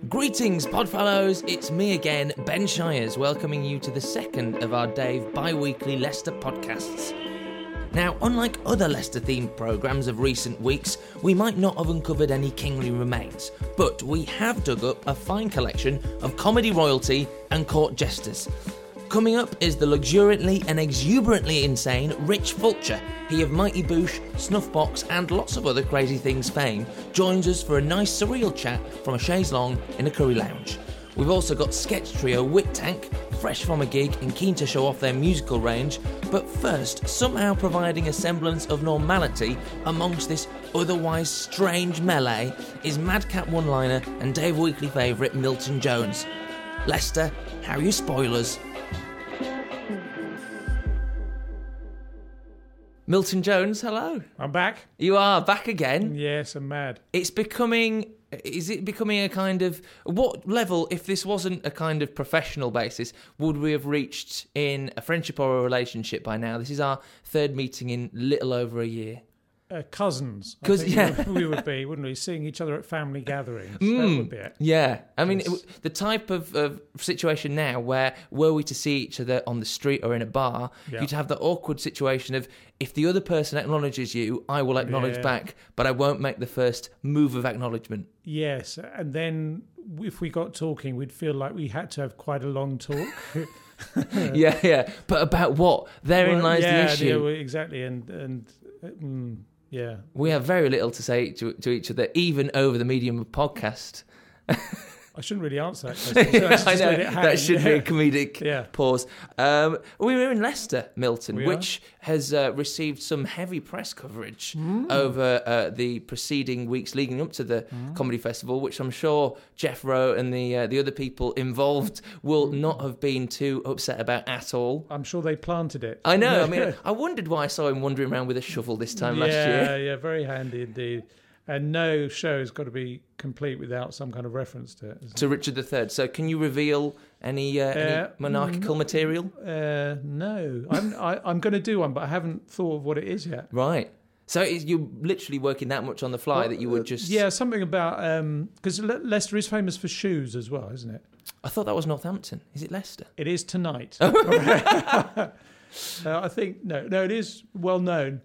Greetings, Podfellows. It's me again, Ben Shires, welcoming you to the second of our Dave bi-weekly Leicester podcasts. Now, unlike other Leicester-themed programmes of recent weeks, we might not have uncovered any kingly remains, but we have dug up a fine collection of comedy royalty and court jesters. Coming up is the luxuriantly and exuberantly insane Rich Fulcher. He of Mighty Boosh, Snuffbox and lots of other crazy things fame joins us for a nice surreal chat from a chaise longue in a curry lounge. We've also got sketch trio Wit Tank, fresh from a gig and keen to show off their musical range, but first somehow providing a semblance of normality amongst this otherwise strange melee is Madcap One-Liner and Dave Weekly favourite Milton Jones. Leicester, how are your spoilers? Milton Jones, hello. I'm back. You are back again. Yes, I'm mad. Is it becoming a kind of, what level, if this wasn't a kind of professional basis, would we have reached in a friendship or a relationship by now? This is our third meeting in little over a year. Cousins. We would be, wouldn't we? Seeing each other at family gatherings. That would be it. Yeah. I mean, the type of situation now where, were we to see each other on the street or in a bar, you'd have the awkward situation of, if the other person acknowledges you, I will acknowledge back, but I won't make the first move of acknowledgement. Yes. And then if we got talking, we'd feel like we had to have quite a long talk. Yeah. But about what? Therein lies the issue. Yeah, exactly. Yeah. We have very little to say to each other, even over the medium of podcast. I shouldn't really answer that question. I know, that should be a comedic pause. We were in Leicester, Milton, which has received some heavy press coverage over the preceding weeks leading up to the comedy festival, which I'm sure Jeff Rowe and the other people involved will not have been too upset about at all. I'm sure they planted it. I know. I mean, I wondered why I saw him wandering around with a shovel this time last year. Yeah, very handy indeed. And no show's got to be complete without some kind of reference to it. To Richard III. So can you reveal any monarchical material? No. I'm going to do one, but I haven't thought of what it is yet. Right. So you're literally working that much on the fly that you would just... Yeah, something about... Because Leicester is famous for shoes as well, isn't it? I thought that was Northampton. Is it Leicester? It is tonight. I think... No, it is well known.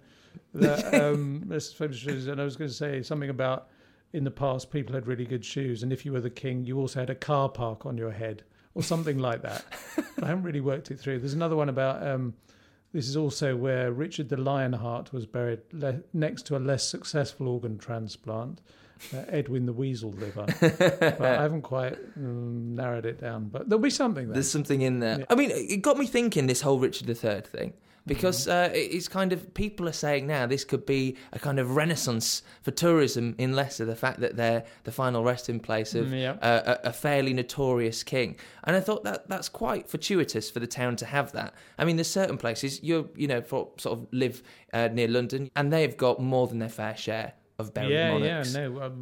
Famous shoes, and I was going to say something about in the past people had really good shoes, and if you were the king you also had a car park on your head or something like that. I haven't really worked it through. There's another one about this is also where Richard the Lionheart was buried next to a less successful organ transplant, Edwin the Weasel liver. But I haven't quite narrowed it down, but there'll be something there. There's something in there. I mean, it got me thinking, this whole Richard III thing. Because it's kind of, people are saying now this could be a kind of renaissance for tourism in Leicester, the fact that they're the final resting place of a fairly notorious king. And I thought that's quite fortuitous for the town to have that. I mean, there's certain places, sort of live near London, and they've got more than their fair share of buried monarchs.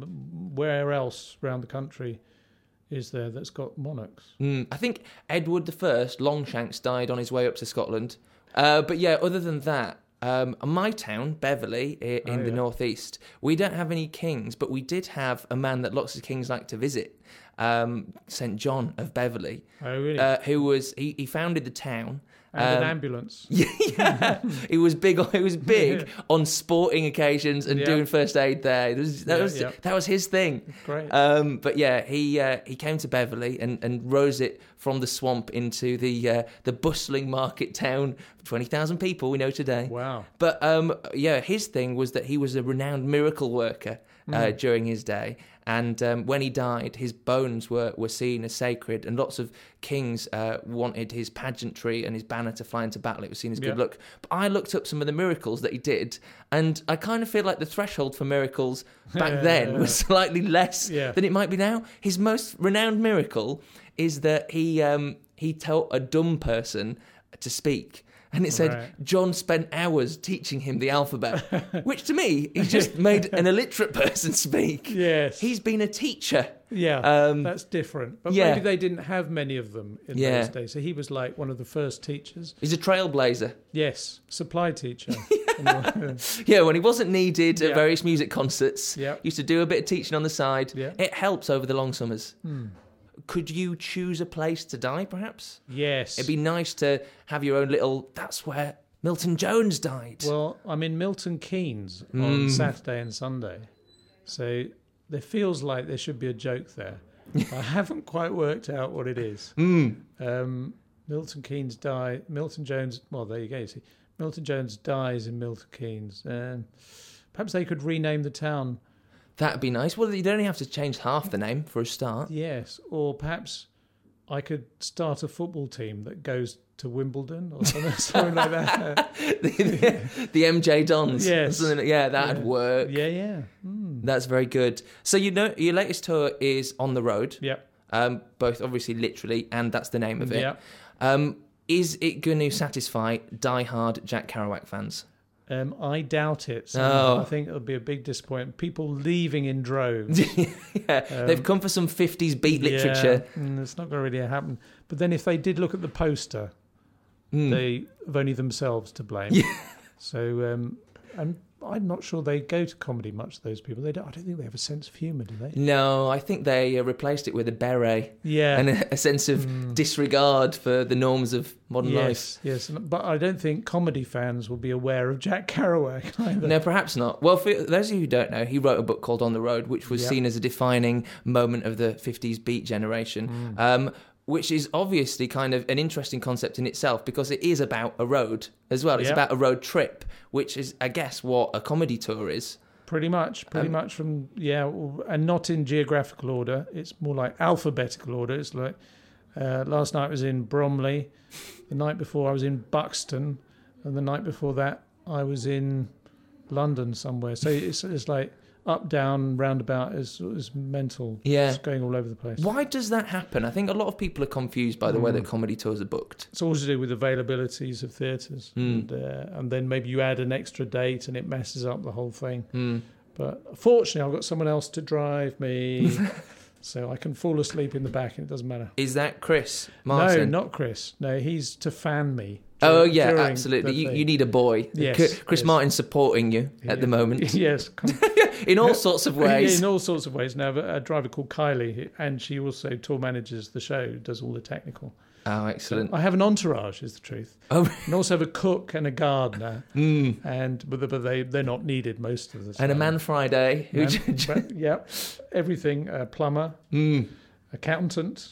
Where else around the country is there that's got monarchs? I think Edward I, Longshanks, died on his way up to Scotland. But yeah, other than that, my town, Beverley, in the northeast, we don't have any kings, but we did have a man that lots of kings like to visit, St. John of Beverley. Oh, really? Who was, he founded the town. And an ambulance. Yeah, he was big on sporting occasions and doing first aid there. That was his thing. Great. But yeah, he came to Beverley and rose it from the swamp into the bustling market town of 20,000 people we know today. Wow. But his thing was that he was a renowned miracle worker during his day. And when he died, his bones were seen as sacred, and lots of kings wanted his pageantry and his banner to fly into battle. It was seen as good luck. But I looked up some of the miracles that he did, and I kind of feel like the threshold for miracles back then was slightly less than it might be now. His most renowned miracle is that he taught a dumb person to speak. And it said, John spent hours teaching him the alphabet, which to me, he just made an illiterate person speak. Yes. He's been a teacher. Yeah, that's different. But maybe they didn't have many of them in those days. So he was like one of the first teachers. He's a trailblazer. Yes, supply teacher. Yeah, when he wasn't needed at Yeah. various music concerts, Yeah. used to do a bit of teaching on the side. Yeah. It helps over the long summers. Could you choose a place to die, perhaps? Yes. It'd be nice to have your own little... That's where Milton Jones died. Well, I'm in Milton Keynes on Saturday and Sunday. So there feels like there should be a joke there. I haven't quite worked out what it is. Milton Keynes died. Milton Jones... Well, there you go. You see, Milton Jones dies in Milton Keynes. Perhaps they could rename the town. That'd be nice. Well, you'd only have to change half the name for a start. Yes. Or perhaps I could start a football team that goes to Wimbledon or something like that. the MJ Dons. Yes. Yeah, that'd work. Yeah. That's very good. So you know your latest tour is On the Road. Yep. Both obviously literally, and that's the name of it. Yep. Is it going to satisfy die-hard Jack Kerouac fans? I doubt it. I think it'll be a big disappointment. People leaving in droves. They've come for some 50s beat literature. Yeah, it's not going to really happen. But then if they did look at the poster, they have only themselves to blame. Yeah. So, and I'm not sure they go to comedy much, those people. I don't think they have a sense of humour, do they? No, I think they replaced it with a beret. Yeah. And a sense of disregard for the norms of modern life. Yes. But I don't think comedy fans will be aware of Jack Kerouac either. No, perhaps not. Well, for those of you who don't know, he wrote a book called On the Road, which was seen as a defining moment of the 50s beat generation, which is obviously kind of an interesting concept in itself because it is about a road as well. It's about a road trip, which is, I guess, what a comedy tour is. Pretty much from, and not in geographical order. It's more like alphabetical order. It's like last night I was in Bromley, the night before I was in Buxton, and the night before that I was in London somewhere. So it's like up, down, roundabout is mental. Yeah. It's going all over the place. Why does that happen? I think a lot of people are confused by the way that comedy tours are booked. It's all to do with availabilities of theatres. And then maybe you add an extra date and it messes up the whole thing. But fortunately, I've got someone else to drive me, so I can fall asleep in the back and it doesn't matter. Is that Chris Martin? No, not Chris. No, he's to fan me. Oh, yeah, absolutely. You need a boy. Yes, Chris Martin's supporting you at the moment. Yes. In all sorts of ways. In all sorts of ways. Now, I have a driver called Kylie, and she also tour manages the show, does all the technical. Oh, excellent. So I have an entourage, is the truth. Oh, and also have a cook and a gardener. But they're not needed most of the time. And a Man Friday. Everything. A plumber, accountant,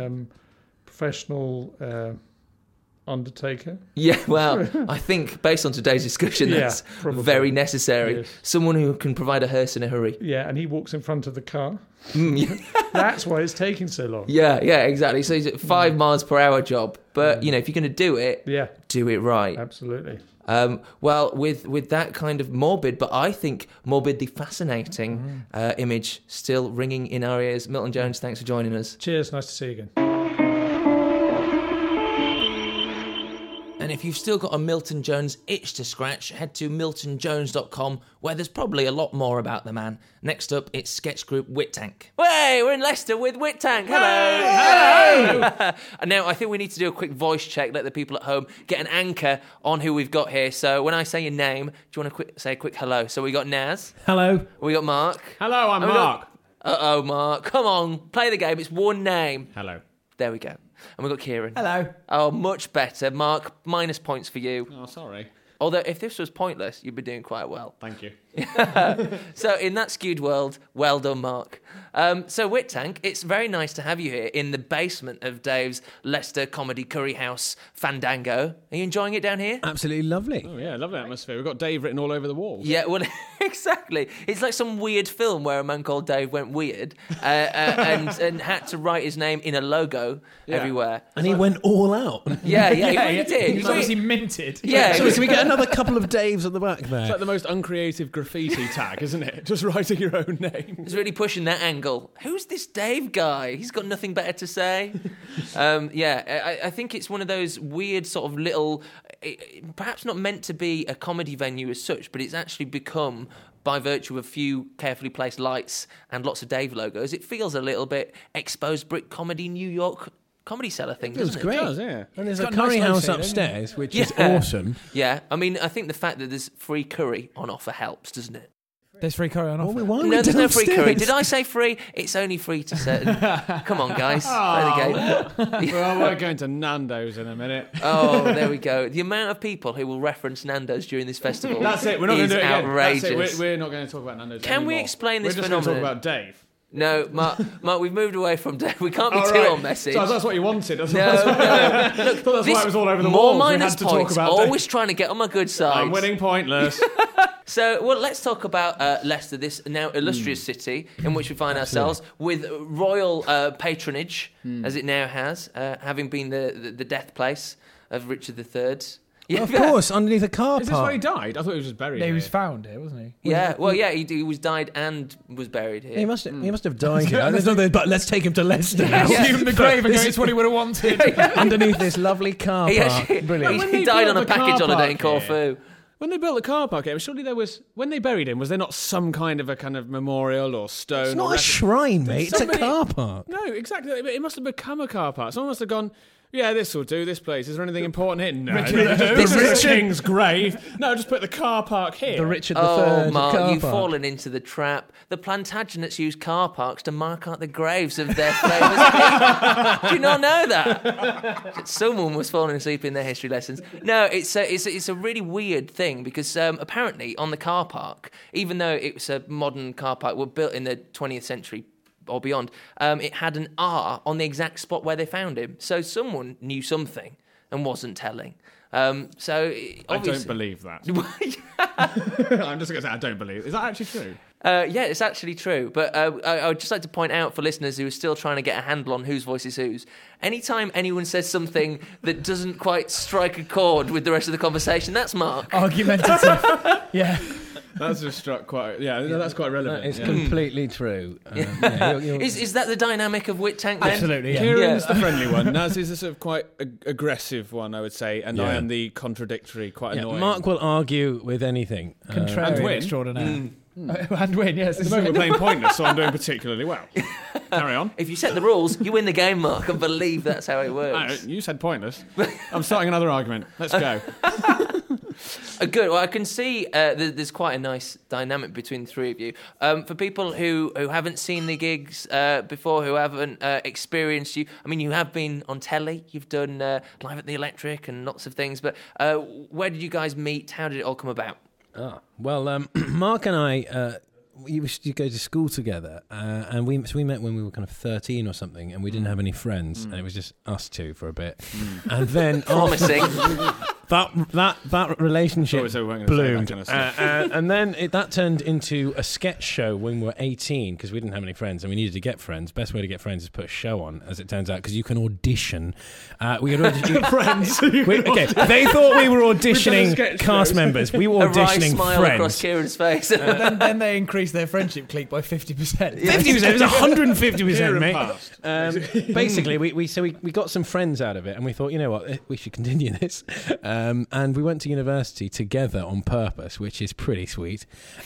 professional... undertaker. Yeah, well, I think based on today's discussion, that's very necessary. Yes. Someone who can provide a hearse in a hurry. Yeah, and he walks in front of the car. Yeah. That's why it's taking so long. Yeah, exactly. So it's a 5 miles per hour job. But, if you're going to do it, do it right. Absolutely. Well, with that kind of morbid, but I think morbidly fascinating image still ringing in our ears, Milton Jones, thanks for joining us. Cheers, nice to see you again. And if you've still got a Milton Jones itch to scratch, head to miltonjones.com, where there's probably a lot more about the man. Next up, it's sketch group Wit Tank. Hey, we're in Leicester with Wit Tank. Hello. Hello. And now I think we need to do a quick voice check, let the people at home get an anchor on who we've got here. So when I say your name, do you want to say a quick hello? So we got Naz. Hello. We got Mark. Hello, I'm Mark. Uh-oh, Mark. Come on, play the game. It's one name. Hello. There we go. And we've got Kieran. Hello. Oh, much better. Mark, minus points for you. Oh, sorry. Although, if this was pointless, you'd be doing quite well. Thank you. So, in that skewed world, well done, Mark. So, Wit Tank, it's very nice to have you here in the basement of Dave's Leicester Comedy Curry House Fandango. Are you enjoying it down here? Absolutely lovely. Oh, yeah, lovely atmosphere. We've got Dave written all over the walls. Yeah, well, exactly. It's like some weird film where a man called Dave went weird and had to write his name in a logo everywhere. And he went all out. Yeah, he really did. He's obviously minted. Yeah. So we get another couple of Daves at the back there. It's like the most uncreative graffiti tag, isn't it? Just writing your own name. It's really pushing that angle. Who's this Dave guy? He's got nothing better to say. I think it's one of those weird sort of little, perhaps not meant to be a comedy venue as such, but it's actually become, by virtue of a few carefully placed lights and lots of Dave logos, it feels a little bit exposed brick comedy New York Comedy Cellar thing, It was doesn't great. It does, yeah. And there's It's a got a nice curry low house ceiling, upstairs, which is Yeah. awesome. Yeah, I mean, I think the fact that there's free curry on offer helps, doesn't it? There's free curry on offer. Why are we No, there's no free curry. downstairs? Did I say free? It's only free to certain. Come on, guys. Play the game. Well, we're going to Nando's in a minute. Oh, there we go. The amount of people who will reference Nando's during this festival. That's it. We're not going is to do it again. outrageous. That's it. We're not going to talk about Nando's Can we anymore. explain this We're just going to talk phenomenon? about Dave. No, Mark, we've moved away from Dave. We can't be Oh, too right. on message. So that's what you wanted. That's No, what, no. I thought that's why it was all over the more walls. We minus had to talk points. about Always trying to get on my good side. I'm winning pointless. So, well, let's talk about Leicester, this now illustrious city in which we find ourselves, with royal patronage, as it now has, having been the death place of Richard III. Yeah, Of course, underneath a car Is this where he park. died? I thought he was just buried. No, he was here. found here, wasn't he? yeah. Well, yeah, he was died and was buried here. He must have died here. There's nothing, but let's take him to Leicester now. Give him the grave and go, it's what he would have wanted. Underneath this lovely car He park. actually- Brilliant. When he they died on built a the car package holiday in park Corfu. When they built the car park here, surely there was, when they buried him, was there not some kind of a kind of memorial or stone? It's or not a record? shrine, mate. It's a somebody- car park. No, exactly. It must have become a car park. Someone must have gone, yeah, this will do, this place. Is there anything important here? No. This is the king's grave. No, just put the car park here. The Richard III Oh, Mark, car you've park. fallen into the trap. The Plantagenets use car parks to mark out the graves of their famous kings. Do you not know that? Someone was falling asleep in their history lessons. No, it's a really weird thing because apparently on the car park, even though it was a modern car park, were built in the 20th century or beyond, it had an R on the exact spot where they found him. So someone knew something and wasn't telling. I Obviously, don't believe that. I'm just going to say I don't believe. Is that actually true? Yeah, it's actually true. But I would just like to point out for listeners who are still trying to get a handle on whose voice is whose, anytime anyone says something that doesn't quite strike a chord with the rest of the conversation, that's Mark. Argumentative. Yeah. That's just struck quite. Yeah, that's quite relevant. It's yeah. completely true. You're- Is that the dynamic of Wit Tank then? Absolutely, yeah. Kieran's the friendly one. Naz is a sort of quite aggressive one, I would say, and I Yeah. am the contradictory, quite yeah, annoying. Mark will argue with anything. Contrarian And win. extraordinaire. And win, yes. At the moment we're playing pointless, so I'm doing particularly well. Carry on. If you set the rules, you win the game, Mark. I believe that's how it works. You said pointless. I'm starting another argument. Let's go. Good. Well, I can see there's quite a nice dynamic between the three of you. For people who haven't seen the gigs before, who haven't experienced you, I mean, you have been on telly, you've done Live at the Electric and lots of things, but where did you guys meet? How did it all come about? Well, Mark and I, we used to go to school together, and we met when we were kind of 13 or something, and we didn't have any friends, and it was just us two for a bit, and then Promising. that relationship So we weren't gonna say that bloomed, kind of stuff. and then that turned into a sketch show when we were 18 because we didn't have any friends and we needed to get friends. Best way to get friends is put a show on, as it turns out, because you can audition. We had Friends. okay, they thought we were auditioning sketch cast show. members. We were A wry auditioning smile across friends. Kieran's face. then they increased their friendship clique by 50%. 50%. It was 150%, Kieran mate. passed. Basically, we got some friends out of it, and we thought, you know what, we should continue this. And we went to university together on purpose, which is pretty sweet.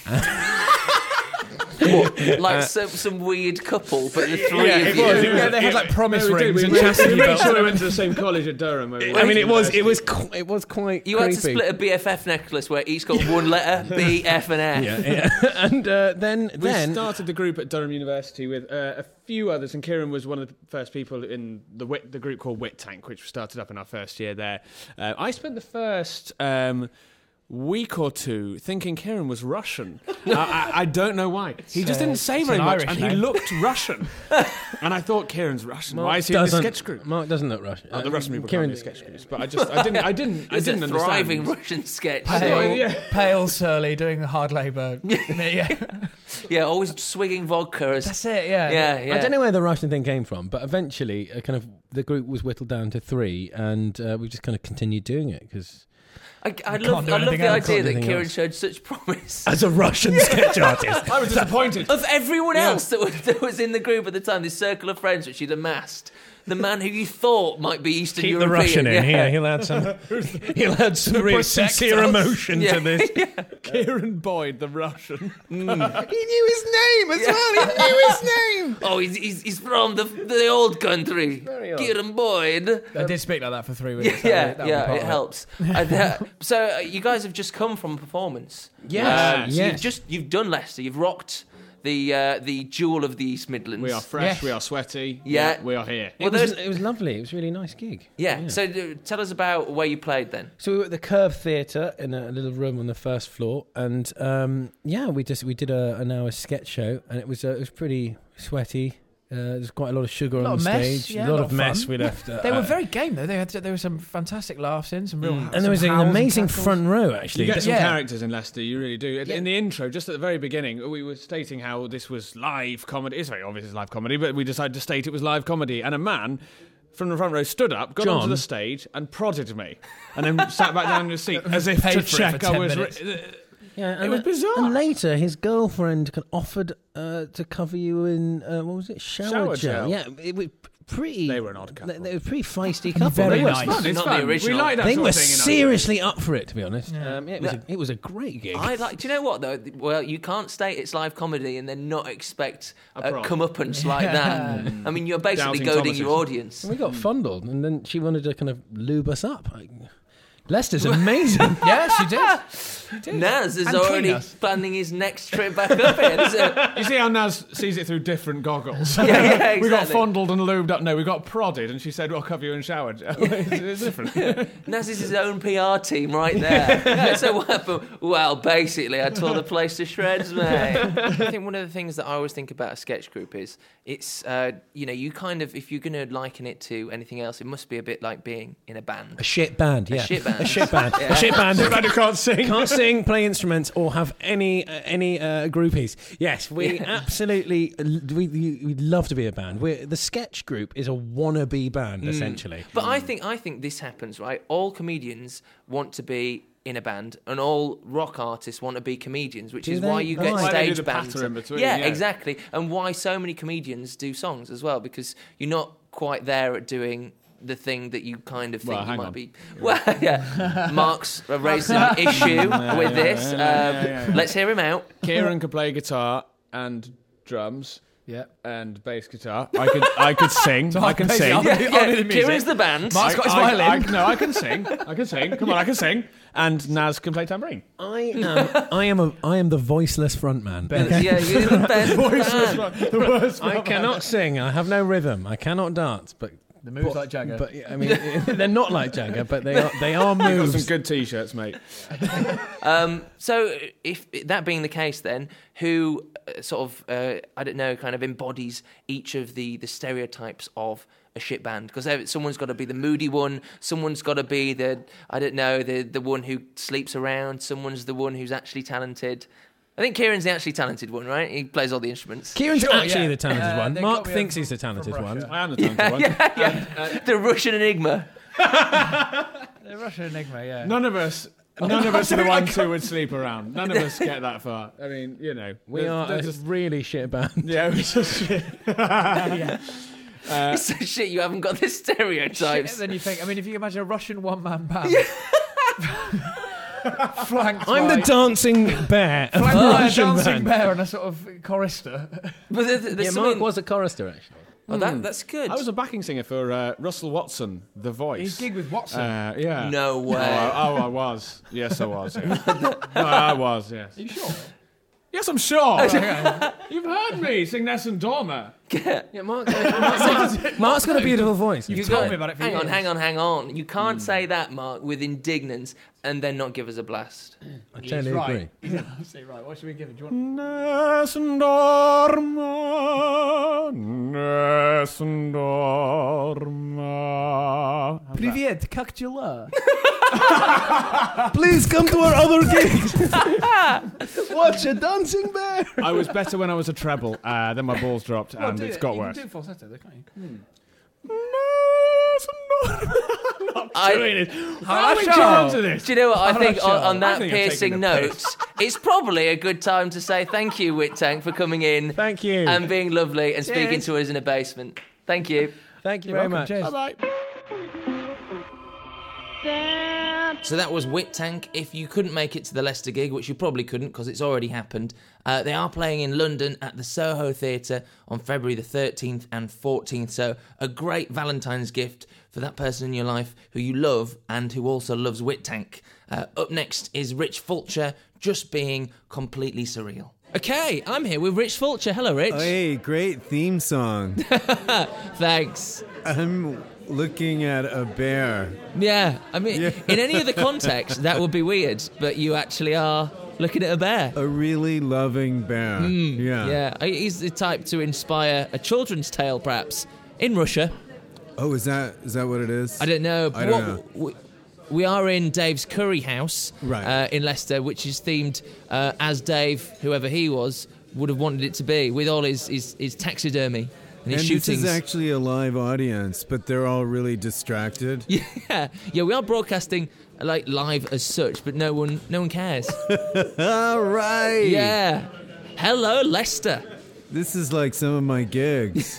Like some weird couple, but the three Yeah, of it you. was. Yeah, they had like promise rings and we chastity made belts. sure we went to the same college at Durham. where we I mean, went it was to quite. You had to creepy. split a BFF necklace where each got one letter, B, F, and F. Yeah. And then We started the group at Durham University with a few others, and Kieran was one of the first people in the group called Wit Tank, which started up in our first year there. I spent the first week or two thinking Kieran was Russian. I don't know why. He just didn't say it's very an much, Irish and he name. looked Russian. And I thought Kieran's Russian. Why is he in the sketch group? Mark doesn't look Russian. The Russian people Kieran, can't be sketch groups, but I didn't It's a understand. thriving Russian sketch. Pale, Yeah. pale, surly, doing the hard labour. Yeah. Yeah, always swigging vodka. That's it, yeah. Yeah. I don't know where the Russian thing came from, but eventually, kind of the group was whittled down to 3, and we just kind of continued doing it because. I love the anything else. idea that Anything Kieran else. showed such promise. As a Russian sketch artist. I was disappointed. Of everyone else that was in the group at the time, this circle of friends which he'd amassed, the man who you thought might be Eastern Keep European. the Russian in. Yeah. He'll add some. He'll add some real sincere emotion to this. Kieran Boyd, the Russian. He knew his name as well. He knew his name. Oh, he's from the old country. Kieran Boyd. I did speak like that for 3 weeks. Yeah, That would be part it of helps. So you guys have just come from a performance. Yes, So yes. you've done Leicester. You've rocked the jewel of the East Midlands. We are fresh, Yes. we are sweaty. Yeah. We are here. Well, It was lovely. It was a really nice gig. Yeah. So tell us about where you played then. So we were at the Curve Theatre in a little room on the first floor, and we did an hour sketch show, and it was pretty sweaty. There's quite a lot of sugar lot on of the mess, stage. yeah, a lot lot of of mess fun. we left. They were very game though. There were some fantastic laughs in, some real. and there was an amazing front row actually. You get some Yeah. characters in Leicester, you really do. In the intro, just at the very beginning, we were stating how this was live comedy. It's very obvious it's live comedy, but we decided to state it was live comedy. And a man from the front row stood up, got John. onto the stage, and prodded me, and then sat back down in his seat as if Paid to for it for check I 10 was. minutes. Yeah, It was bizarre. And later, his girlfriend offered to cover you in what was it, shower gel? gel. Yeah, it was pretty. They were an odd couple. They were a pretty feisty couple. Very they were, nice. Fun, it's Not the fun. original. We like that they sort were of thing. seriously up for it, to be honest. Yeah. It was a great gig. Do you know what though? Well, you can't state it's live comedy and then not expect A prod. comeuppance like that. I mean, you're basically Doubting goading Thomases. your audience. And we got fondled, and then she wanted to kind of lube us up. Leicester's amazing. Yeah, she did. She did. Naz is And already clean us. planning his next trip back up here. So, You see how Naz sees it through different goggles. yeah, exactly. We got fondled and lubed up. No, we got prodded, and she said, "We'll cover you in shower gel." It's different. Naz is his own PR team right there. So what happened? Well, basically, I tore the place to shreds, mate. I think one of the things that I always think about a sketch group is it's, you kind of, if you're going to liken it to anything else, it must be a bit like being in a band. A shit band, yeah. shit band. A shit band. Yeah. A shit band. Man who can't sing. Can't sing, play instruments, or have any groupies. Yes, we absolutely we'd love to be a band. The sketch group is a wannabe band, essentially. But I think this happens, right? All comedians want to be in a band, and all rock artists want to be comedians, which Do is they? why you Right. get Why they do stage the bands. patter in between, Yeah, yeah. exactly. And why so many comedians do songs as well, because you're not quite there at doing the thing that you kind of think Well, you hang might on. be. Well, yeah. Mark's raised an issue with this. Let's hear him out. Kieran could play guitar and drums Yeah. and bass guitar. I could sing. I can basically, sing. I'll do the music. Kieran's the band. Mark's got his violin. No, I can sing. I can sing. Come on, I can sing. And Naz can play tambourine. I am the voiceless frontman. Yeah, you're the best band. The worst. I cannot sing. I have no rhythm. I cannot dance. But The moves like Jagger. But I mean, they're not like Jagger, but they are You've got moves. some good t-shirts, mate. So, if that being the case, then who I don't know, kind of embodies each of the stereotypes of a shit band? Because someone's got to be the moody one, someone's got to be the one who sleeps around, someone's the one who's actually talented. I think Kieran's the actually talented one, right? He plays all the instruments. Kieran's Sure, actually yeah. the talented one. they Mark got me thinks from- he's the talented from one. Russia. I am the talented one. The Russian enigma. The Russian enigma, yeah. None of us are the ones who would sleep around. None of us get that far. I mean, you know. We are they're a just... really shit band. Yeah, it was just shit. yeah. It's so shit you haven't got the stereotypes. Then you think, I mean, if you imagine a Russian one-man band. Flanked I'm by, the dancing bear of flanked by a Russian dancing band. bear and a sort of chorister. But there's Yeah, something... Mark was a chorister, actually. Oh, that's good. I was a backing singer for Russell Watson, The Voice. He's gigged with Watson. Yeah. No way. I was. Yes, I was. Yeah. No, I was, yes. Are you sure? Yes, I'm sure. You've heard me sing Nessun Dorma. Yeah, Mark's got a beautiful voice. You've told me about it for years. Hang on. You can't say that, Mark, with indignance and then not give us a blast. I He's totally right. agree. He's absolutely right. What should we give him? Do you want... Nessun Dorma. Nessun Dorma. Привет, как дела? Please come to our other gigs. Watch a dancing bear. I was better when I was a treble. Then my balls dropped and it's got worse. You can do falsetto, though, can't you? I'm not doing it. How are we sure. drawn to this? Do you know what? I think sure. on that I think I'm piercing taking the piss. note, it's probably a good time to say thank you, Whit Tank, for coming in Thank you. and being lovely and speaking Cheers. to us in a basement. Thank you. Thank you You're very welcome. much. Cheers. Bye-bye. So that was Wit Tank. If you couldn't make it to the Leicester gig, which you probably couldn't because it's already happened, they are playing in London at the Soho Theatre on February the 13th and 14th. So a great Valentine's gift for that person in your life who you love and who also loves Wit Tank. Up next is Rich Fulcher, Just Being Completely Surreal. Okay, I'm here with Rich Fulcher. Hello, Rich. Hey, great theme song. Thanks. I'm looking at a bear. Yeah, I mean, in any other context, that would be weird, but you actually are looking at a bear. A really loving bear. Yeah, he's the type to inspire a children's tale, perhaps, in Russia. Oh, is that what it is? I don't know. I don't know. We are in Dave's Curry House Right. in Leicester, which is themed as Dave, whoever he was, would have wanted it to be, with all his taxidermy and his And shootings. this is actually a live audience, but they're all really distracted. Yeah, we are broadcasting like live as such, but no one cares. All right. Yeah. Hello, Leicester. This is like some of my gigs.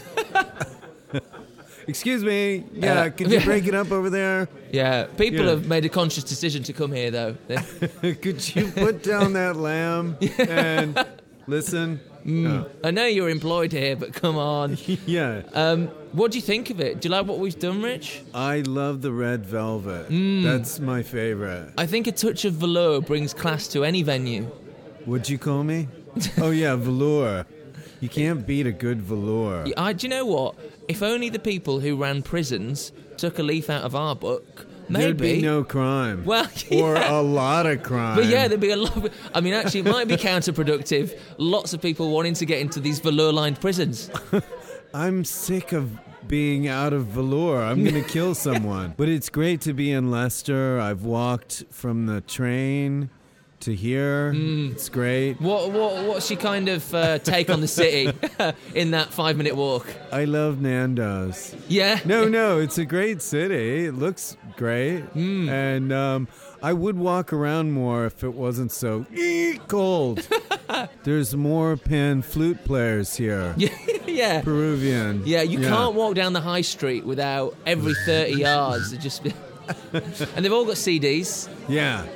Excuse me. Yeah, could you break it up over there? Yeah, people Yeah. have made a conscious decision to come here, though. Could you put down that lamb and listen? Oh. I know you're employed here, but come on. Yeah. What do you think of it? Do you like what we've done, Rich? I love the red velvet. That's my favorite. I think a touch of velour brings class to any venue. What'd you call me? Oh, yeah, velour. You can't beat a good velour. Do you know what? If only the people who ran prisons took a leaf out of our book, maybe. There'd be no crime. Well, Or yeah. a lot of crime. But yeah, there'd be a lot. I mean, actually, it might be counterproductive. Lots of people wanting to get into these velour-lined prisons. I'm sick of being out of velour. I'm going to kill someone. But it's great to be in Leicester. I've walked from the train to here. It's great. What's your kind of take on the city in that 5-minute walk? I love Nando's. Yeah. No, it's a great city. It looks great. And I would walk around more if it wasn't so cold. There's more pan flute players here. Yeah. Peruvian. Yeah, you can't walk down the high street without every 30 yards. It just and they've all got CDs. Yeah.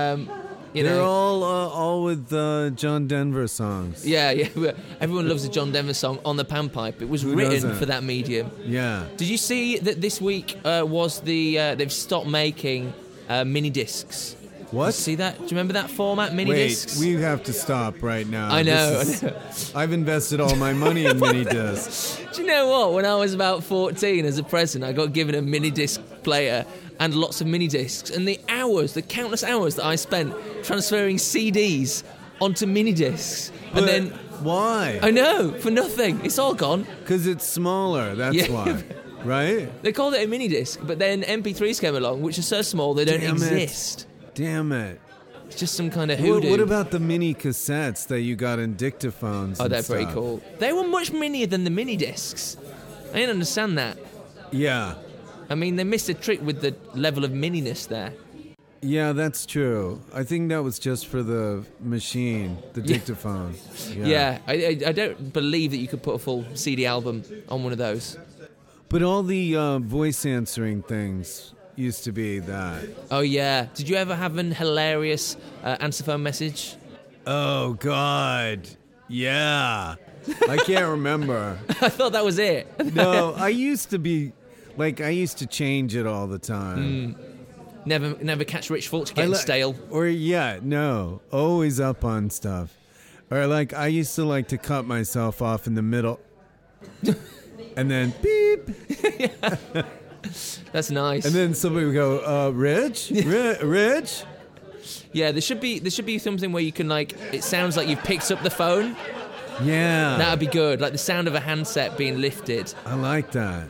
You They're know. all with John Denver songs. Yeah. Everyone loves a John Denver song on the panpipe. It was Who written doesn't? for that medium. Yeah. Did you see that this week was they've stopped making mini discs? What? See that? Do you remember that format, mini Wait, discs? we have to stop right now. I know. I've invested all my money in mini discs. Do you know what? When I was about 14, as a present, I got given a mini disc player and lots of mini discs, and the countless hours that I spent transferring CDs onto mini discs, But and then why? I know, for nothing. It's all gone. Because it's smaller. That's Yeah. why. Right? They called it a mini disc, but then MP3s came along, which are so small they don't Damn it. exist. Damn it. It's just some kind of hoodoo. What about the mini cassettes that you got in dictaphones? Oh, and they're pretty stuff? cool. They were much minier than the mini discs. I didn't understand that. Yeah. I mean, they missed a trick with the level of mininess there. Yeah, that's true. I think that was just for the machine, the dictaphone. Yeah, I don't believe that you could put a full CD album on one of those. But all the voice answering things used to be that. Oh, yeah. Did you ever have an hilarious answer phone message? Oh, God. Yeah. I can't remember. I thought that was it. No, I used to change it all the time. Never catch Rich Fulcher getting stale. No, always up on stuff. Or I used to like to cut myself off in the middle. And then beep. That's nice. And then somebody would go, Rich? Rich? Yeah, there should be something where you can it sounds like you've picked up the phone. Yeah. That'd be good, like the sound of a handset being lifted. I like that.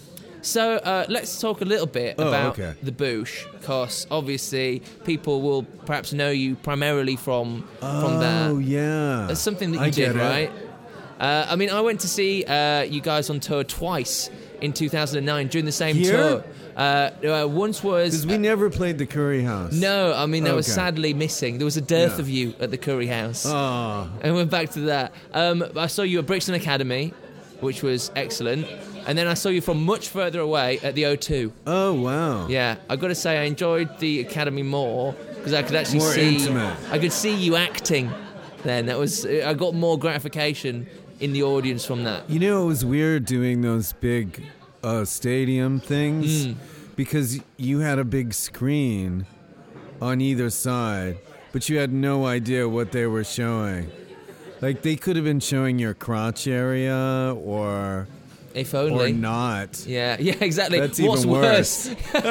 So let's talk a little bit about okay. the Boosh, because obviously people will perhaps know you primarily from that. Oh, yeah. That's something that you I did, get it. right? I mean, I went to see you guys on tour twice in 2009 during the same Here? tour. Once was... Because we never played the Curry House. No, I mean, that was Okay. sadly missing. There was a dearth Yeah. of you at the Curry House. Oh. And went back to that. I saw you at Brixton Academy, which was excellent. And then I saw you from much further away at the O2. Oh, wow. Yeah, I've got to say I enjoyed the Academy more because I could actually More see. intimate. I could see you acting. Then I got more gratification in the audience from that. You know, it was weird doing those big stadium things because you had a big screen on either side, but you had no idea what they were showing. Like, they could have been showing your crotch area or If only. or not. Yeah, exactly. That's What's even worse.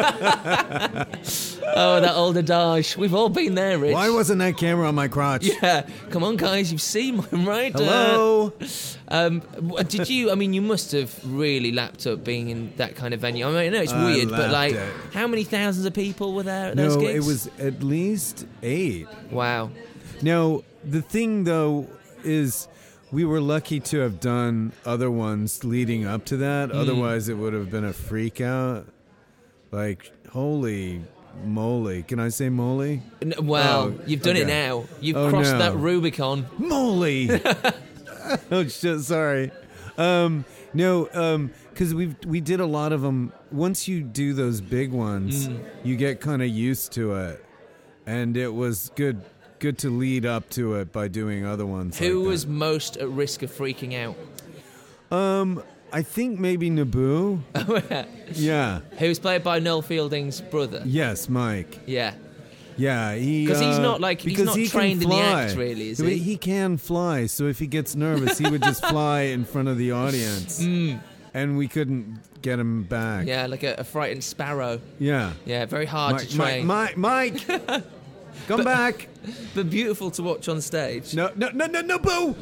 Oh, that old adage. We've all been there, Rich. Why wasn't that camera on my crotch? Yeah, come on, guys. You've seen mine, right? Hello? Did you? I mean, you must have really lapped up being in that kind of venue. I mean, I know it's I weird, but lapped like, it. how many thousands of people were there at those No, gigs? it was at least 8. Wow. Now, the thing, though, is we were lucky to have done other ones leading up to that. Otherwise, it would have been a freak out. Like, holy moly. Can I say moly? Well, Oh, you've done it okay. now. You've Oh, crossed no. that Rubicon. Moly! Oh, shit, sorry. No, because we did a lot of them. Once you do those big ones, you get kind of used to it. And it was good to lead up to it by doing other ones. Who like was most at risk of freaking out? that. I think maybe Naboo. Yeah. Who was played by Noel Fielding's brother? Yes, Mike. Yeah. Yeah, he 'Cause he's not, like, he's because not he can trained in the fly. act, really, is But he? He can fly, so if he gets nervous, he would just fly in front of the audience, and we couldn't get him back. Yeah, like a frightened sparrow. Yeah. Yeah, very hard to train. Mike, come back! But beautiful to watch on stage. No, boo!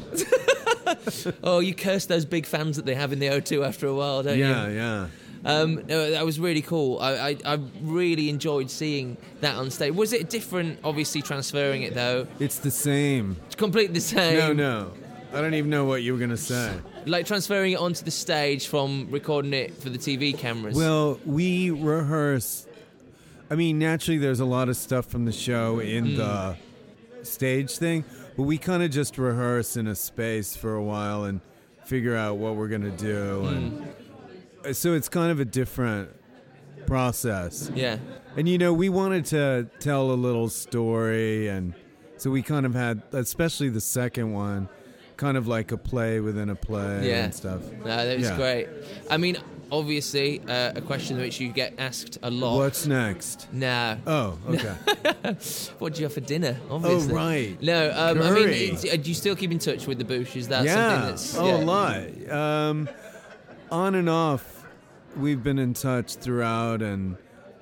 Oh, you curse those big fans that they have in the O2 after a while, don't you? Yeah. No, that was really cool. I really enjoyed seeing that on stage. Was it different, obviously, transferring it, though? It's the same. It's completely the same. No. I don't even know what you were going to say. Like transferring it onto the stage from recording it for the TV cameras. Well, we rehearse. I mean, naturally, there's a lot of stuff from the show in the stage thing, but we kind of just rehearse in a space for a while and figure out what we're going to do. And so it's kind of a different process. Yeah. And, you know, we wanted to tell a little story, and so we kind of had, especially the second one, kind of like a play within a play and stuff. No, that was Yeah. great. I mean, obviously, a question which you get asked a lot. What's next? No. Oh, okay. What do you have for dinner? Obviously. Oh, right. No, I Curry. mean, do you still keep in touch with the Boosh? Is that Yeah. something that's... A lot. On and off, we've been in touch throughout, and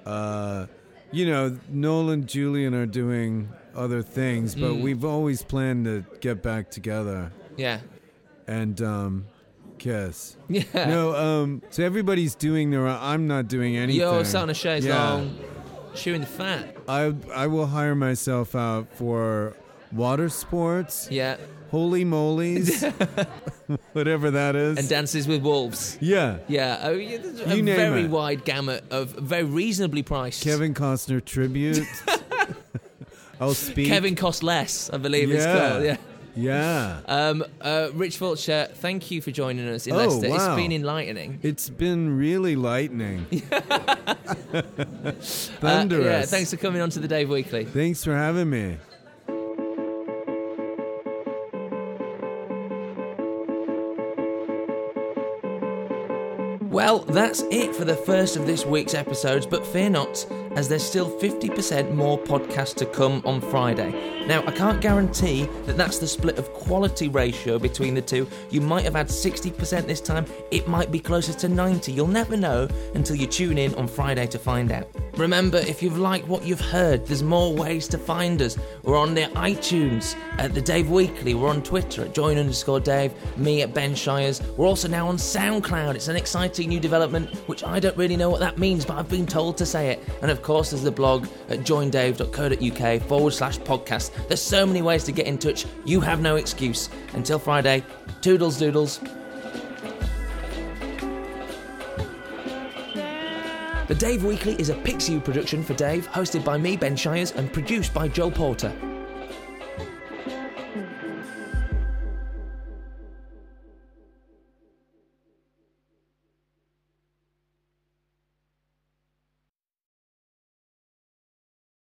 you know, Noel and Julian are doing other things, but we've always planned to get back together Yeah. and kiss. Yeah. No, so everybody's doing their. I'm not doing anything. You're sat on a chaise Yeah. long, chewing the fat. I will hire myself out for water sports. Yeah. Holy molies, whatever that is. And Dances with Wolves. Yeah. Yeah. Oh, yeah, there's a You name very it. wide gamut of very reasonably priced. Kevin Costner tribute. I'll speak. Kevin cost less, I believe it's Yeah. called. Yeah. Yeah. Rich Fulcher, thank you for joining us in Oh, Leicester. wow. It's been enlightening. It's been really lightning. Thunderous. Yeah, thanks for coming on to the Dave Weekly. Thanks for having me. Well, that's it for the first of this week's episodes, but fear not, as there's still 50% more podcasts to come on Friday. Now, I can't guarantee that that's the split of quality ratio between the two. You might have had 60% this time, it might be closer to 90. You'll never know until you tune in on Friday to find out. Remember, if you've liked what you've heard, there's more ways to find us. We're on the iTunes at the Dave Weekly. We're on Twitter at join_Dave, me at Ben Shires. We're also now on SoundCloud. It's an exciting new development, which I don't really know what that means, but I've been told to say it. And of course, there's the blog at joindave.co.uk/podcast. There's so many ways to get in touch. You have no excuse. Until Friday, toodles doodles. The Dave Weekly is a Pixiu production for Dave, hosted by me, Ben Shires, and produced by Joel Porter.